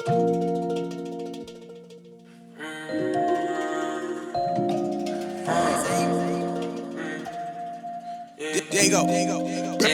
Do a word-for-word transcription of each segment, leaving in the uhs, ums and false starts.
There you go. There you go.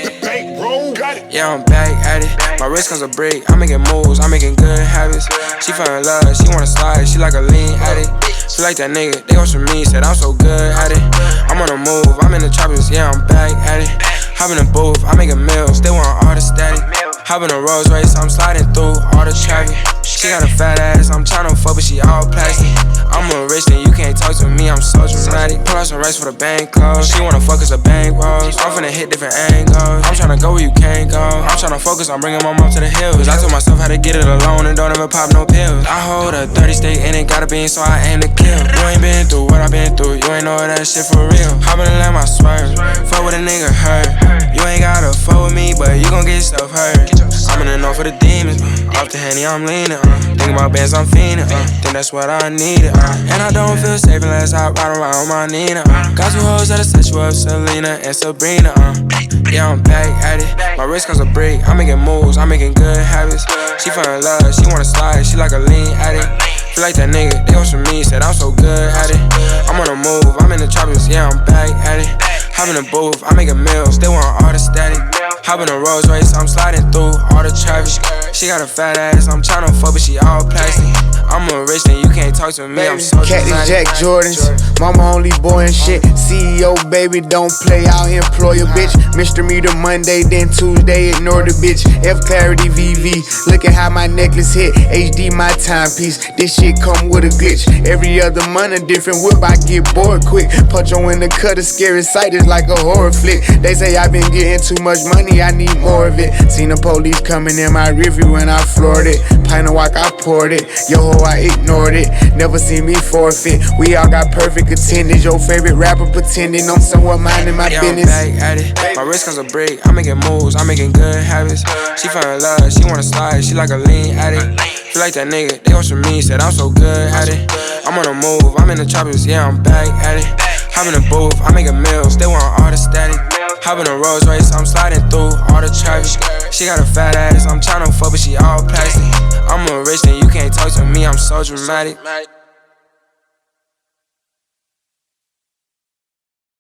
Yeah, I'm back at it. My wrist comes a break. I'm making moves. I'm making good habits. She fell in love. She wanna slide. She like a lean addict. She like that nigga. They want some me. Said I'm so good at it. I'm on the move. I'm in the tropics. Yeah, I'm back at it. Hop in the booth. I making meals. They want all the static. Hop in a Rolls Royce. I'm sliding through all the traffic. She got a fat ass. I'm tryna fuck, but she all plastic. I'm a rich and you can't talk to me. I'm so dramatic. Pull out some rice for the bank close. She wanna fuck us a bank rolls. I'm finna hit different angles. I'm tryna go where you can't go. I'm tryna focus on bringing my mom to the hills. I told myself how to get it alone and don't ever pop no pills. I hold a thirty stick and it got a bean, so I aim to kill. You ain't been through what I been through. You ain't know that shit for real. Hop in and let my swerve. Fuck with a nigga hurt. You ain't gotta fuck with me, but you gon' get yourself hurt. I'm in the north for the demons. Uh. Off the Henny, I'm leaning. Uh. Think about bands, I'm fiending. Uh. Think that's what I needed. Uh. And I don't feel safe unless I ride around with my Nina. Uh. Got two hoes that'll set you up, Selena and Sabrina. Uh. Yeah, I'm back at it. My wrist comes a break. I'm making moves. I'm making good habits. She fell in love. She wanna slide. She like a lean addict. Feel like that nigga. They want some me. Said I'm so good at it. I'm on the move. I'm in the tropics. Yeah, I'm back at it. Hop in the booth. I making meals. They want all the static. Hop in a Rolls Royce. I'm sliding through all the traffic. She got a fat ass. I'm tryna fuck, but she all plastic. I'm a rich and you can't talk to me. I'm so Cactus Jack Jordans, mama only boy and shit. C E O baby, don't play, I'll employ a bitch. Mister Meter Monday, then Tuesday, ignore the bitch. F Clarity V V, look at how my necklace hit. H D my timepiece, this shit come with a glitch. Every other month a different whip, I get bored quick. Punch on in the cut, a scary sight is like a horror flick. They say I've been getting too much money, I need more of it. Seen the police coming in my review when I floored it. Pint of walk, I poured it. Yo, I ignored it, never seen me forfeit. We all got perfect attendance. Your favorite rapper pretending I'm somewhat minding my yeah, business. I'm back at it. My wrist comes a break. I'm making moves. I'm making good habits. She fell in love. She wanna slide. She like a lean addict. Feel like that nigga. They want some me. Said I'm so good at it. I'm on the move. I'm in the tropics. Yeah, I'm back at it. Hop in the booth. I making meals. They want all the static. Hop in a Rolls Royce. I'm sliding through all the traffic. She got a fat ass. I'm tryna fuck, but she all plastic. I'm a rich and you can't talk to me. I'm so dramatic.